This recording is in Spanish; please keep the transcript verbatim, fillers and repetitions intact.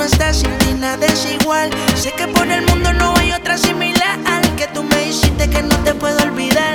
no estás, sin ti nada es igual. Sé que por el mundo no hay otra similar, que tú me hiciste que no te puedo olvidar.